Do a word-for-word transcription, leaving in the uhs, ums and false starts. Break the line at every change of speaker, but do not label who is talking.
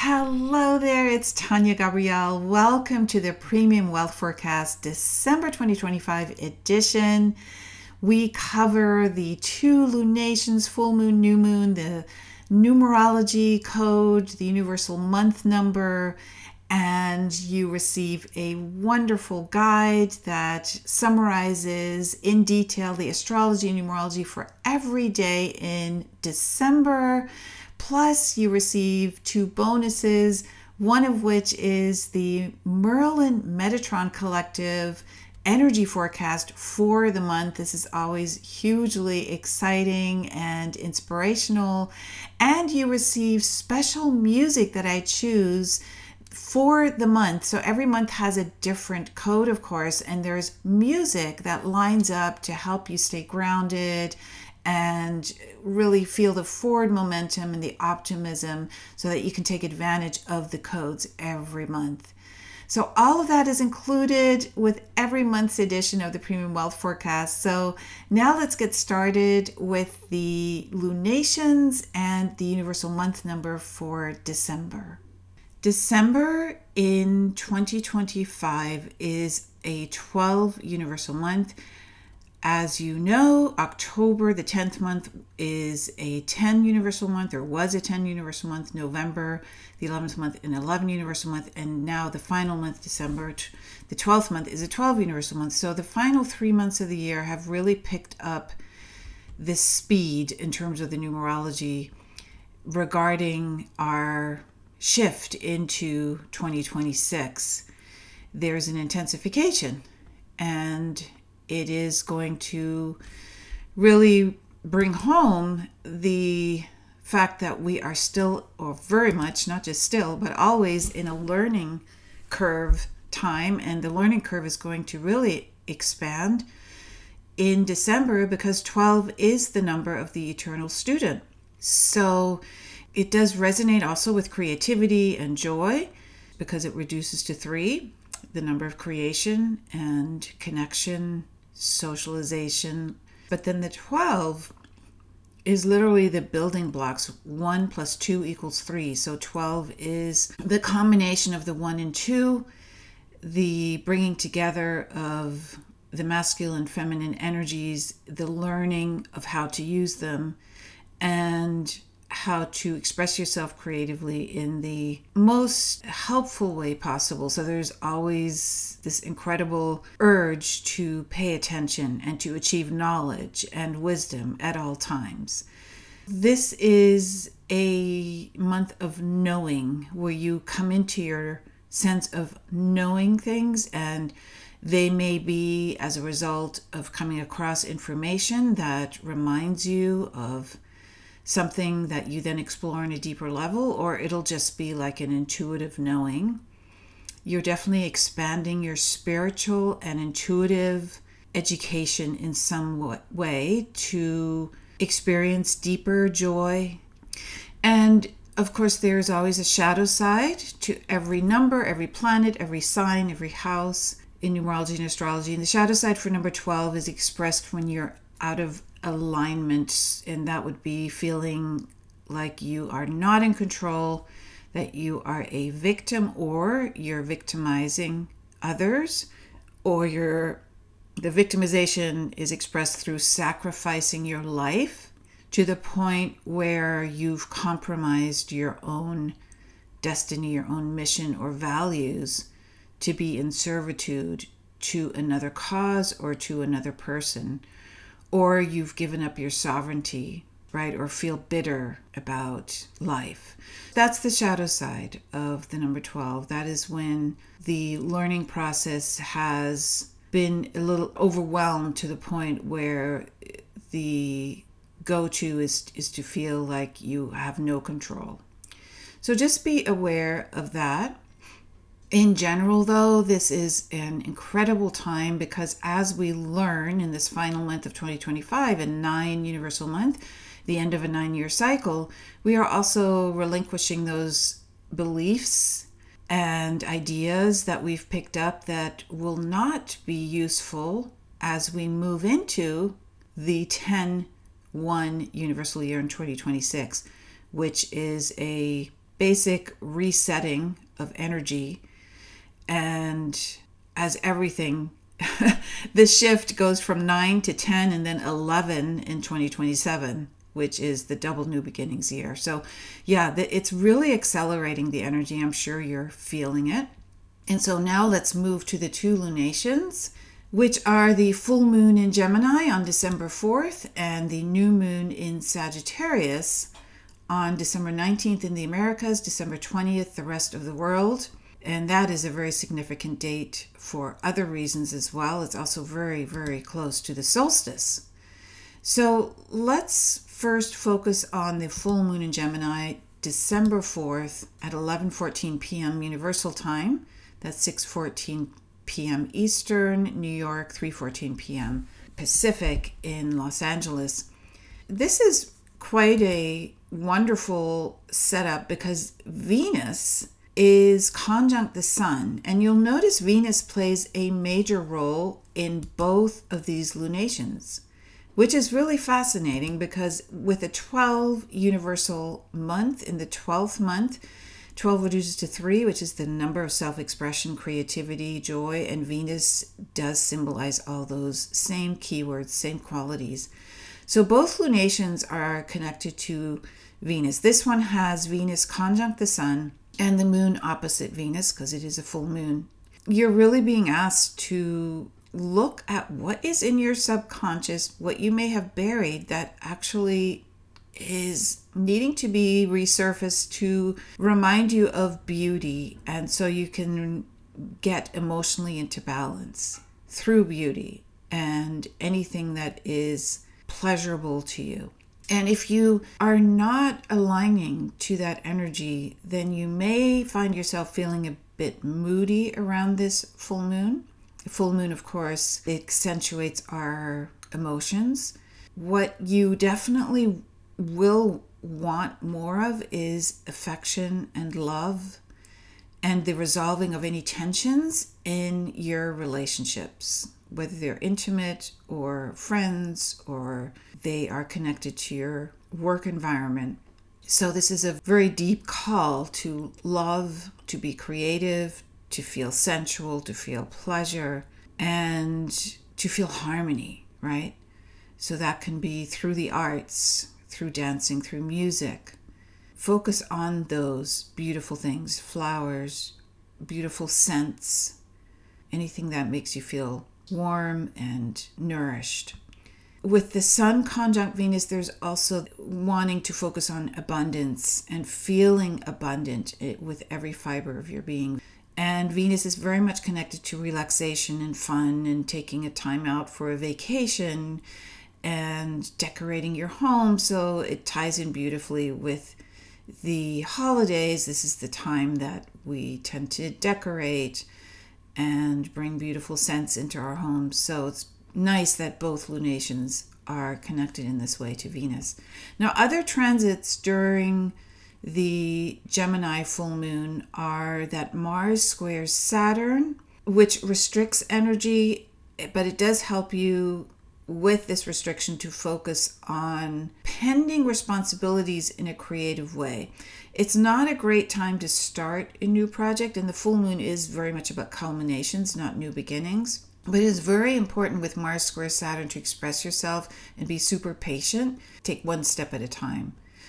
Hello there, it's Tanya Gabrielle. Welcome to the Premium Wealth Forecast December twenty twenty-five edition. We cover the two lunations, full moon, new moon, the numerology code, the universal month number, and you receive a wonderful guide that summarizes in detail the astrology and numerology for every day in December. Plus, you receive two bonuses, one of which is the Merlin Metatron Collective energy forecast for the month. This is always hugely exciting and inspirational. And you receive special music that I choose for the month. So every month has a different code, of course, and there's music that lines up to help you stay grounded and really feel the forward momentum and the optimism so that you can take advantage of the codes every month. So all of that is included with every month's edition of the Premium Wealth Forecast. So now let's get started with the lunations and the universal month number for December. December in twenty twenty-five is a twelve universal month. As you know, October, the tenth month, is a ten universal month, or was a ten universal month. November, the eleventh month, an eleven universal month. And now the final month, December, the twelfth month, is a twelve universal month. So the final three months of the year have really picked up this speed in terms of the numerology regarding our shift into twenty twenty-six. There's an intensification, and it is going to really bring home the fact that we are still, or very much, not just still, but always in a learning curve time. And the learning curve is going to really expand in December because twelve is the number of the eternal student. So it does resonate also with creativity and joy because it reduces to three, the number of creation and connection, socialization. But then the twelve is literally the building blocks. one plus two equals three. So twelve is the combination of the one and two, the bringing together of the masculine and feminine energies, the learning of how to use them, and how to express yourself creatively in the most helpful way possible. So there's always this incredible urge to pay attention and to achieve knowledge and wisdom at all times. This is a month of knowing, where you come into your sense of knowing things, and they may be as a result of coming across information that reminds you of something that you then explore on a deeper level, or it'll just be like an intuitive knowing. You're definitely expanding your spiritual and intuitive education in some way to experience deeper joy. And of course, there's always a shadow side to every number, every planet, every sign, every house in numerology and astrology. And the shadow side for number twelve is expressed when you're out of alignment, and that would be feeling like you are not in control, that you are a victim, or you're victimizing others, or you're the victimization is expressed through sacrificing your life to the point where you've compromised your own destiny, your own mission or values to be in servitude to another cause or to another person. Or you've given up your sovereignty, right? Or feel bitter about life. That's the shadow side of the number twelve. That is when the learning process has been a little overwhelmed to the point where the go-to is, is to feel like you have no control. So just be aware of that. In general, though, this is an incredible time because as we learn in this final month of twenty twenty-five, a nine universal month, the end of a nine-year cycle, we are also relinquishing those beliefs and ideas that we've picked up that will not be useful as we move into the ten one universal year in twenty twenty-six, which is a basic resetting of energy. And as everything, the shift goes from nine to ten and then eleven in twenty twenty-seven, which is the double new beginnings year. So yeah, it's really accelerating the energy. I'm sure you're feeling it. And so now let's move to the two lunations, which are the full moon in Gemini on December fourth and the new moon in Sagittarius on December nineteenth in the Americas, December twentieth, the rest of the world. And that is a very significant date for other reasons as well. It's also very, very close to the solstice. So let's first focus on the full moon in Gemini, December fourth at eleven fourteen p.m. Universal Time. That's six fourteen p.m. Eastern, New York, three fourteen p.m. Pacific in Los Angeles. This is quite a wonderful setup because Venus is conjunct the sun, and you'll notice Venus plays a major role in both of these lunations, which is really fascinating because with a twelve universal month, in the twelfth month, twelve reduces to three, which is the number of self-expression, creativity, joy, and Venus does symbolize all those same keywords, same qualities. So both lunations are connected to Venus. This one has Venus conjunct the sun and the moon opposite Venus because it is a full moon. You're really being asked to look at what is in your subconscious, what you may have buried that actually is needing to be resurfaced to remind you of beauty, and so you can get emotionally into balance through beauty and anything that is pleasurable to you. And if you are not aligning to that energy, then you may find yourself feeling a bit moody around this full moon. The full moon, of course, it accentuates our emotions. What you definitely will want more of is affection and love and the resolving of any tensions in your relationships, whether they're intimate or friends or they are connected to your work environment. So this is a very deep call to love, to be creative, to feel sensual, to feel pleasure, and to feel harmony, right? So that can be through the arts, through dancing, through music. Focus on those beautiful things, flowers, beautiful scents, anything that makes you feel warm and nourished. With the sun conjunct Venus, there's also wanting to focus on abundance and feeling abundant with every fiber of your being. And Venus is very much connected to relaxation and fun and taking a time out for a vacation and decorating your home. So it ties in beautifully with the holidays. This is the time that we tend to decorate and bring beautiful scents into our homes. So it's nice that both lunations are connected in this way to Venus. Now, other transits during the Gemini full moon are that Mars squares Saturn, which restricts energy, but it does help you with this restriction to focus on pending responsibilities in a creative way. It's not a great time to start a new project, and the full moon is very much about culminations, not new beginnings. But it is very important with Mars square Saturn to express yourself and be super patient. Take one step at a time.